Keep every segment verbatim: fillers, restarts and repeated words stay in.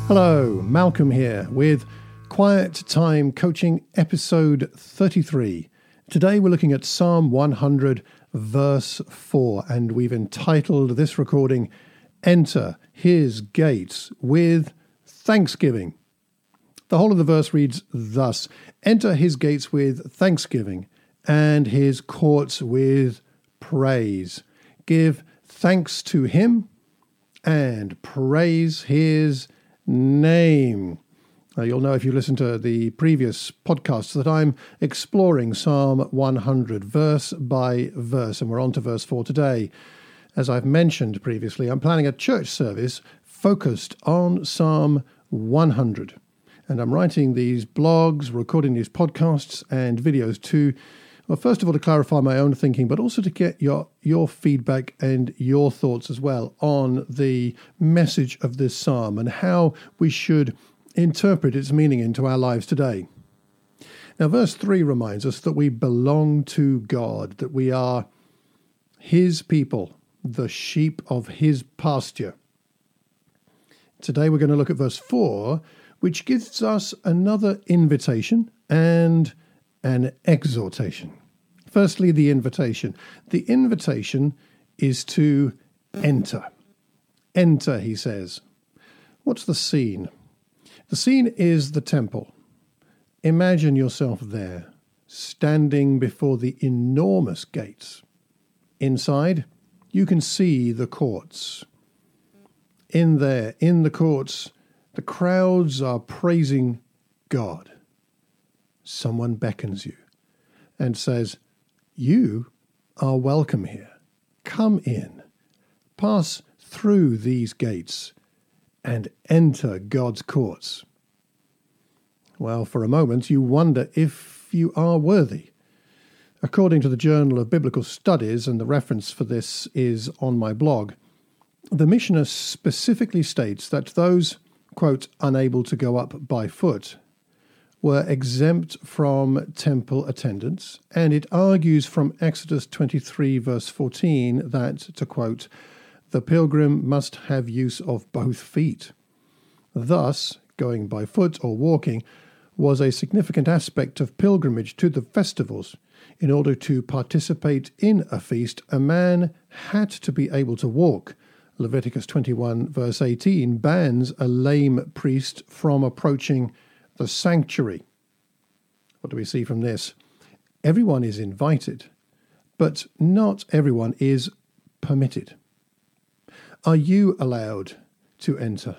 Hello, Malcolm here with Quiet Time Coaching episode thirty-three. Today we're looking at Psalm one hundred verse four, and we've entitled this recording, Enter His Gates with Thanksgiving. The whole of the verse reads thus: Enter His gates with thanksgiving and His courts with praise. Give thanks to Him and praise His name. Now, you'll know if you listen to the previous podcasts that I'm exploring Psalm one hundred verse by verse, and we're on to verse four today. As I've mentioned previously, I'm planning a church service focused on Psalm one hundred, and I'm writing these blogs, recording these podcasts and videos to, well, first of all, to clarify my own thinking, but also to get your your feedback and your thoughts as well on the message of this psalm and how we should interpret its meaning into our lives today. Now, verse three reminds us that we belong to God, that we are His people, the sheep of His pasture. Today we're going to look at verse four, which gives us another invitation and an exhortation. Firstly, the invitation. The invitation is to enter. Enter, he says. What's the scene? The scene is the temple. Imagine yourself there, standing before the enormous gates. Inside, you can see the courts. In there, in the courts, the crowds are praising God. Someone beckons you and says, "You are welcome here. Come in. Pass through these gates and enter God's courts." Well, for a moment, you wonder if you are worthy. According to the Journal of Biblical Studies, and the reference for this is on my blog, the Mishnah specifically states that those, quote, unable to go up by foot, were exempt from temple attendance, and it argues from Exodus twenty-three, verse fourteen, that, to quote, the pilgrim must have use of both feet. Thus, going by foot or walking was a significant aspect of pilgrimage to the festivals. In order to participate in a feast, a man had to be able to walk. Leviticus twenty-one, verse eighteen, bans a lame priest from approaching the sanctuary. What do we see from this? Everyone is invited, but not everyone is permitted. Are you allowed to enter?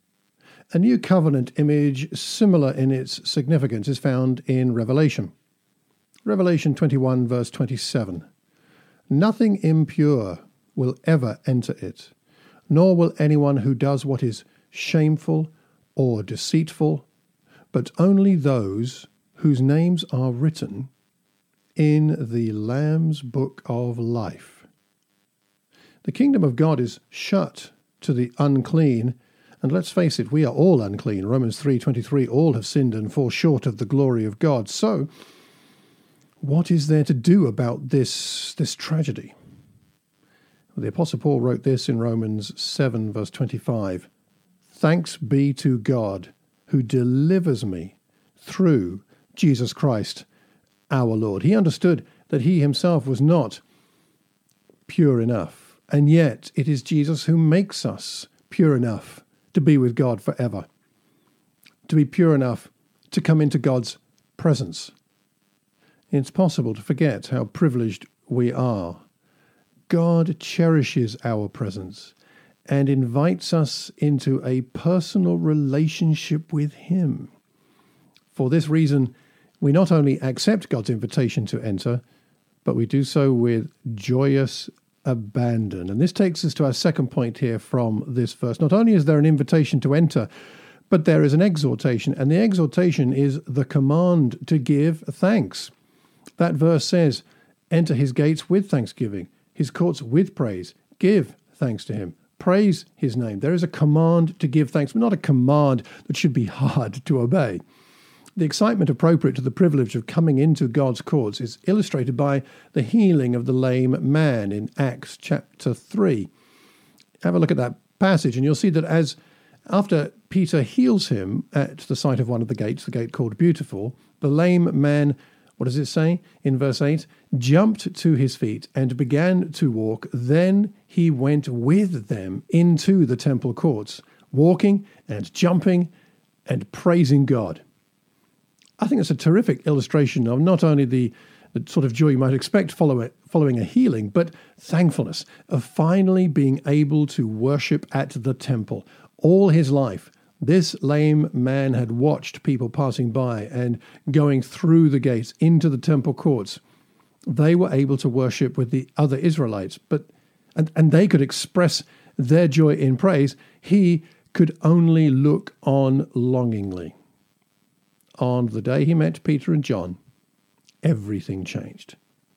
A new covenant image similar in its significance is found in Revelation. Revelation twenty-one, verse twenty-seven. Nothing impure will ever enter it, nor will anyone who does what is shameful or deceitful, but only those whose names are written in the Lamb's book of life. The kingdom of God is shut to the unclean, and let's face it, we are all unclean. Romans three twenty-three, all have sinned and fall short of the glory of God. So, what is there to do about this, this tragedy? The Apostle Paul wrote this in Romans seven, verse twenty-five. Thanks be to God, who delivers me through Jesus Christ, our Lord. He understood that he himself was not pure enough, and yet it is Jesus who makes us pure enough to be with God forever, to be pure enough to come into God's presence. It's possible to forget how privileged we are. God cherishes our presence and invites us into a personal relationship with Him. For this reason, we not only accept God's invitation to enter, but we do so with joyous abandon. And this takes us to our second point here from this verse. Not only is there an invitation to enter, but there is an exhortation, and the exhortation is the command to give thanks. That verse says, enter His gates with thanksgiving, His courts with praise. Give thanks to Him. Praise His name. There is a command to give thanks, but not a command that should be hard to obey. The excitement appropriate to the privilege of coming into God's courts is illustrated by the healing of the lame man in Acts chapter three. Have a look at that passage, and you'll see that as after Peter heals him at the sight of one of the gates, the gate called Beautiful, the lame man, what does it say in verse eight? Jumped to his feet and began to walk. Then he went with them into the temple courts, walking and jumping and praising God. I think it's a terrific illustration of not only the, the sort of joy you might expect follow it, following a healing, but thankfulness of finally being able to worship at the temple. All his life, this lame man had watched people passing by and going through the gates into the temple courts. They were able to worship with the other Israelites, but and, and they could express their joy in praise. He could only look on longingly. On the day he met Peter and John, everything changed.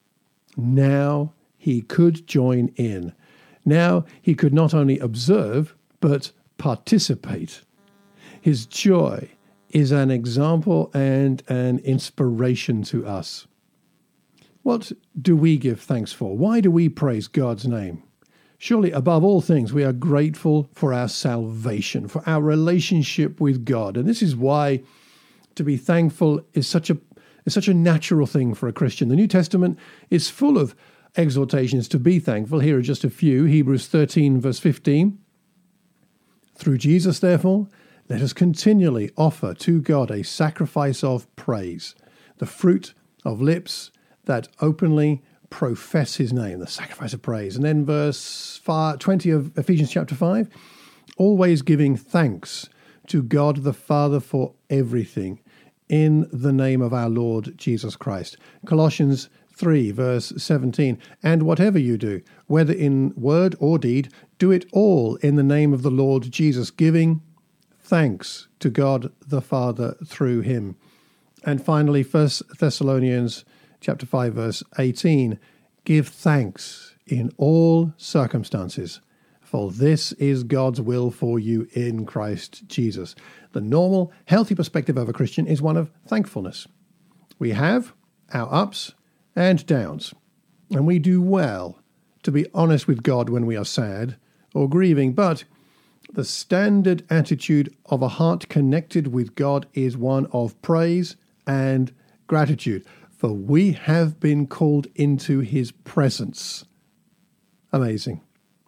Now he could join in. Now he could not only observe, but participate. His joy is an example and an inspiration to us. What do we give thanks for? Why do we praise God's name? Surely, above all things, we are grateful for our salvation, for our relationship with God. And this is why to be thankful is such a is such a natural thing for a Christian. The New Testament is full of exhortations to be thankful. Here are just a few. Hebrews thirteen, verse fifteen. Through Jesus, therefore, let us continually offer to God a sacrifice of praise, the fruit of lips that openly profess his name, the sacrifice of praise. And then verse twenty of Ephesians chapter five, always giving thanks to God the Father for everything in the name of our Lord Jesus Christ. Colossians three, verse seventeen, and whatever you do, whether in word or deed, do it all in the name of the Lord Jesus, giving thanks to God the Father through him. And finally, First Thessalonians chapter five, verse eighteen, give thanks in all circumstances, for this is God's will for you in Christ Jesus. The normal, healthy perspective of a Christian is one of thankfulness. We have our ups and downs, and we do well to be honest with God when we are sad or grieving, but the standard attitude of a heart connected with God is one of praise and gratitude, for we have been called into his presence. Amazing.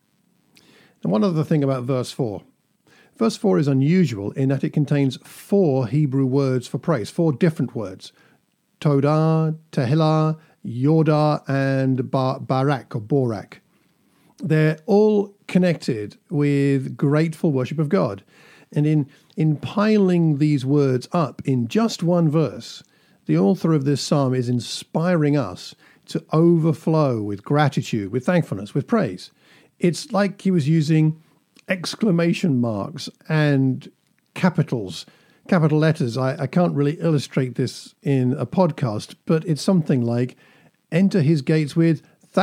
And one other thing about verse four. Verse four is unusual in that it contains four Hebrew words for praise, four different words. Todah, Tehillah, Yodah, and Bar- Barak or Borak. They're all connected with grateful worship of God. And in, in piling these words up in just one verse, the author of this psalm is inspiring us to overflow with gratitude, with thankfulness, with praise. It's like he was using exclamation marks and capitals, capital letters. I, I can't really illustrate this in a podcast, but it's something like, enter his gates with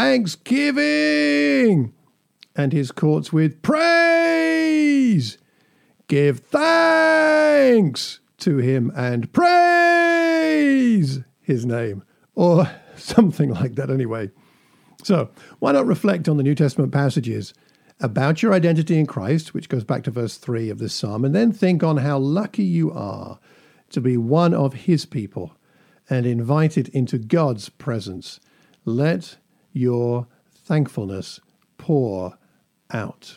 thanksgiving and his courts with praise. Give thanks to him and praise his name, or something like that anyway. So why not reflect on the New Testament passages about your identity in Christ, which goes back to verse three of this psalm, and then think on how lucky you are to be one of his people and invited into God's presence. Let your thankfulness pour out.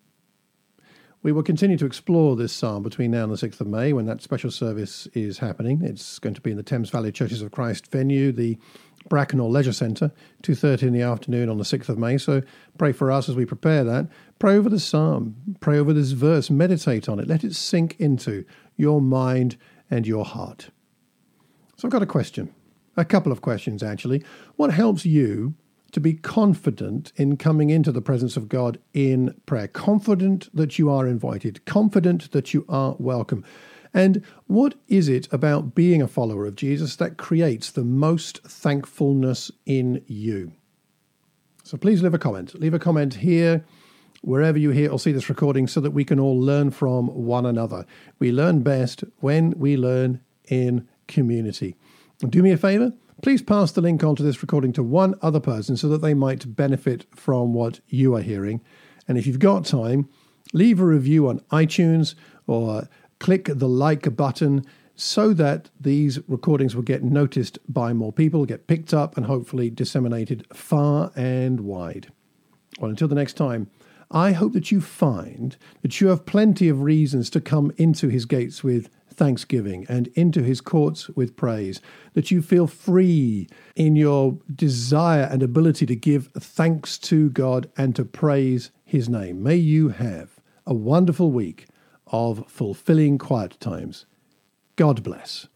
We will continue to explore this psalm between now and the sixth of May when that special service is happening. It's going to be in the Thames Valley Churches of Christ venue, the Bracknell Leisure Centre, two thirty in the afternoon on the sixth of May. So pray for us as we prepare that. Pray over the psalm. Pray over this verse. Meditate on it. Let it sink into your mind and your heart. So I've got a question. A couple of questions, actually. What helps you to be confident in coming into the presence of God in prayer? Confident that you are invited. Confident that you are welcome. And what is it about being a follower of Jesus that creates the most thankfulness in you? So please leave a comment. Leave a comment here, wherever you hear or see this recording, so that we can all learn from one another. We learn best when we learn in community. And do me a favor, please pass the link on to this recording to one other person so that they might benefit from what you are hearing. And if you've got time, leave a review on iTunes or click the like button so that these recordings will get noticed by more people, get picked up, and hopefully disseminated far and wide. Well, until the next time, I hope that you find that you have plenty of reasons to come into his gates with thanksgiving and into his courts with praise, that you feel free in your desire and ability to give thanks to God and to praise his name. May you have a wonderful week of fulfilling quiet times. God bless.